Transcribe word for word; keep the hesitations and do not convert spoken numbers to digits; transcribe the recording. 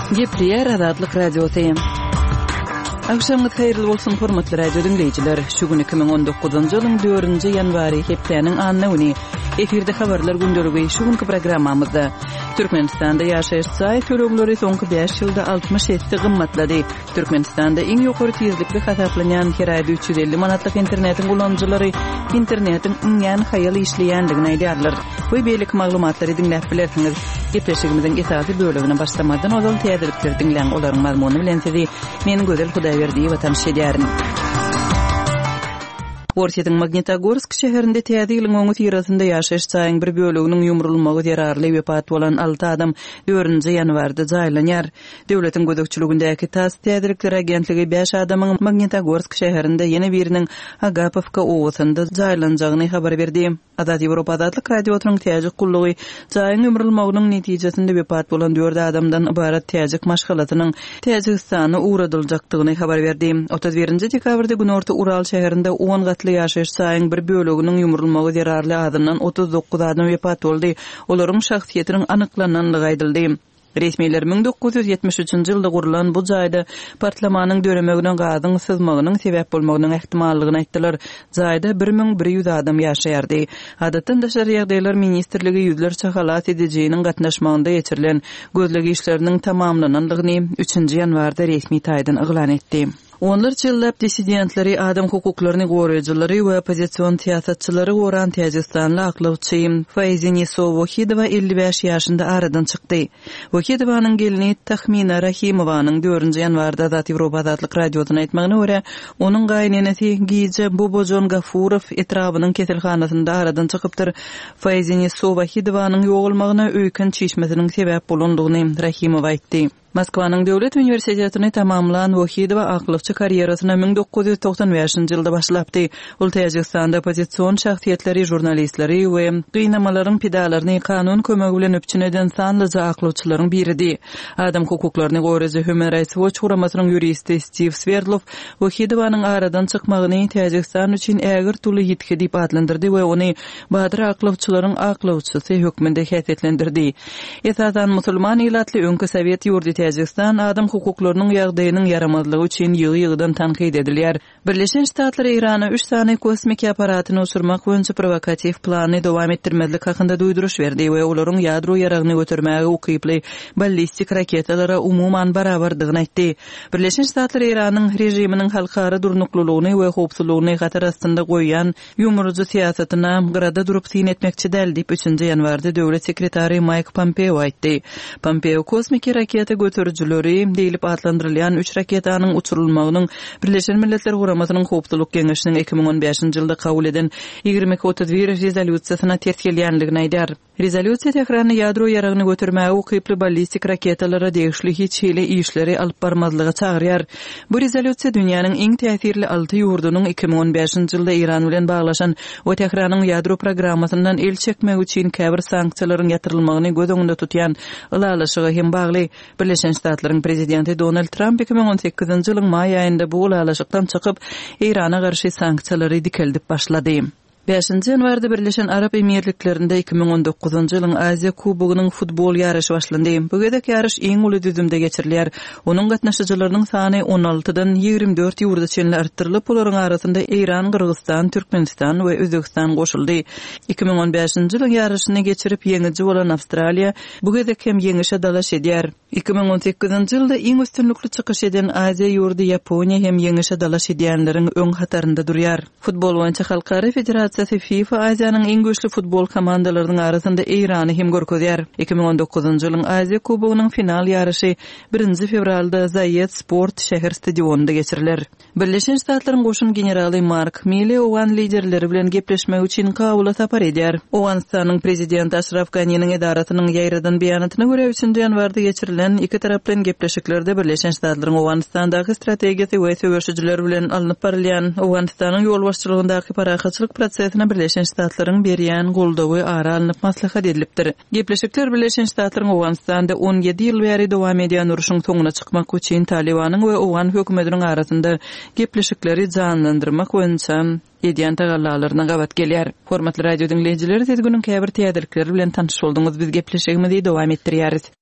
Gepriyer Azadlyk Radiosu. Akşamınız hayırlı bolsun hormatly radio dinleyijiler. Şu gün iki bin on dokuzuncu ýylyň dördünji ýanwary hepdeniň annawyny efirde habarlar gündöligi şu günkü programmamyzda Türkmenistanda ýaşaýan tölegleri soňky beş ýylda altymyş ýedi gymmatlady. Türkmenistanda iň ýokary tezlikli hataplanýan herayda üç yüz elli manatlyk internetiň gulanjylary internetiň iňen haýal işleýändigini aýdýarlar. Bu beýlik maglumatlary dinläp bilersiňiz. Gepeşigimiziň esasy bölümine başlamadan ozal täzelikleri dinleň olaryň mazmuny bilen sizi meniň gözel Hudaýberdi watan şeýdärin. Ortiýetiň Magnitogorsk şäherinde täze ýylyň oňy tirasynda ýaşaýan bir böleginiň ýumrulmagy ýararly wepat bolan alty adam dördünji ýanwarda jaýlanýar. Döwletiň gödekçiligindäki T A S täzelikleri agentligi beş adamyň Magnitogorsk şäherinde ýene biriniň Agapovka owasynda jaýlanjagyny habar berdi. Azad Ýewropa Azadlyk radiosynyň täze kullugy jaýyň ýumrulmagynyň netijesinde wepat bolan dört adamdan ibarat täze maşgalatynyň Täzeistana uğradyljakdygyny habar berdi. otuz birinji dekabrda Günorta Ural şäherinde on gatly ýaşaýan bir böleginiň ýumrulmagy ýararly adamdan otuz dokuz adam wepat boldy. Olaryň şahsiýetiniň anyklananlygy aýdyldy. Resmiler bin dokuz yüz ýetmiş üçinji ýylda gurulan bu jaýda partlamanyň döremegine gazyň sızmagynyň sebäp bolmagynyň ähtimallygyny aýtdylar. Jaýda bir bin bir ýüz adam ýaşaýardy. Adatda Daşary ýagdaýlar ministrligi ýüzlerçe halat edijiginiň gatnaşmagynda geçirilen gözlegi işleriniň tamamlananlygyny üçinji ýanwarda resmi taýdan eglan etdi. Onlarca ýyllap dissidentleri, adam hukuklaryny goraýjylary we opozisiýon siýasatçylary goran Täzestanly aklawçy Fayzini Sowohidowa elli beş ýaşynda aradan çykdy. Wohidowanyň gelini Tahmina Rahimowanyň dördünji ýanwarda Azad Ýewropa Azadlyk radiosyna aýtmagyna görä, onuň gaýnanasy Gize Bobojon Gafurow etrabynyň keselhanasynda aradan çykypdyr. Fayzini Sowohidowanyň ýoğulmagyna öýkün çeşmesiniň sebäp bolandygyny Rahimow aýtdy. Moskwanyň Döwlet Uniwersitetini tamamlanan Wohidowa aklawçy karýerasyny bin dokuz yüz toksan beşinji ýylda başlapdy. Ol Täzestanda opozisiýon şahsiýetleri, jurnalistleri we gyýnamalaryň pedalaryny kanun kömegi bilen öpçüneden sanlyca aklawçylaryň biridi. Adam hukuklaryny goraýjy Human Rights Watch guramasynyň ýuristi Steve Sverdlov Wohidowanyň aradan çykmagyny Täzestan üçin ägir tuly ýetki diýip adlandyrdy we ony badyr aklawçylaryň aklawçysy hökmünde häsiýetlendirdi. Esasan musulman ýylatly öňkü Sowet ýurdy Täzestan adam hukuklarynyň ýagdaýynyň yaramazlygy üçin ýygy-ýygydan tanqid edilýär. Birleşen Ştatlar Irana üç sany kosmik aparatyny uçurmak boýunça provokativ plany dowam etdirmezlik hakynda duýduruş berdi we olaryň ýadro ýaragyny götürmäge ukyply ballistik raketalara umuman barabardygyny aýtdy. Birleşen Ştatlar Iranyň rejiminiň halkara durnuklulygyny we howpsuzlygyny gatar astynda goýan ýumruzy siýasatyna grada durup syn etmekçi däl diýip üçinji ýanwarda döwlet sekretary Mike Pompeo aýtdy. Pompeo kosmik raketa götürüjüleri diýilip adlandyrylýan üç raketanyň uçurulmagynyň Birleşen Milletler Guramasynyň howpsuzlyk geňeşiniň iki bin on beşinji ýylda kabul eden ýygrimi otuz bir rezolýusiýasyna terk edilýänligini aýdýar. Rezolýusiýa Tehran ýadro ýaragyny götürmäge ukyply ballistik raketalara degişli hiç hili işleri alyp barmazlyga çagyrýar. Bu rezolýusiýa dünýäniň iň täsirli alty ýurdunyň iki bin on beşinji ýylda Iran bilen baglaşan we Tehranyň ýadro programmasyndan el çekmek üçin käbir sanksiýalaryň ýatyrylmagyny göz öňünde tutýan ulalaşyga hem bagly. Birleşen Ştatlaryň prezidenti Donald Trump iki bin on sekizinji ýylyň may aýynda bu ulalaşykdan çykyp Irana garşy sanksiýalary dikeldip başlady. beşinji ýanwarda Birleşen Arap Emirliklerinde iki bin on dokuzunju ýylyň Aziýa Kubogynyň futbol ýaraşy başlandy. Bu gedek ýaraş iň uly düzümde geçirilýär. Onuň gatnaşyjylarynyň sany on altydan ýigirmi dört ýurda çenli artdyrylyp, olaryň arasynda Iran, Kyrgyzstan, Türkmenistan we Özbegistan goşuldy. iki bin on beşinji ýylyň ýaraşyny geçirip ýeňiji bolan Awstraliýa bu gedek hem ýeňişe dalaş edýär. iki bin on sekizinji ýylda iň üstünlikli çykyş eden Aziýa ýurdy Ýaponiýa hem ýeňişe dalaş edýänleriň öň hatarynda durýar. Futbol boýunça Halkara Federatsiýa FIFA Aziýanyň iň güýçli futbol komandalarynyň arasynda Irany hem görkezýär. iki bin on dokuzunju ýylyň Aziýa Kubogynyň final ýaraşy birinji fevralda Zayed Sport şäher stadionunda geçiriler. Birleşen Ştatlaryň goşun generaly Mark Milley owan liderleri bilen gepleşmek üçin Kabula tapar edýär. Owganistanyň prezidenti Ashraf Ghaninyň edaratynyň ýaýradan beýanatyna görä üçinji ýanwarda geçirilen iki taraplan gepleşiklerde Birleşen Ştatlaryň Owganistandaky strategiýasy we söwüşçüler bilen alınıp barylýan Owganistanyň ýol başçylygyndaky parahatçylyk prosesine Birleşen Ştatlaryň berýän goldawy ara alınıp maslahat edilipdir. Gepleşikler Birleşen Ştatlaryň Owganistanda on ýedi ýyl bäri dowam edýän uruşyň soňuna çykmak üçin Talibanyň we Owgan hökümetiniň arasynda gepleşikleri canlandyrmak boýunça edýän tagallalaryna gabat gelýär. Hormatly radio dinleýijileri, siz günüň käbir täzelikleri bilen tanyş bolduňyz. Biz gepleşigimizi dowam etdirýäris.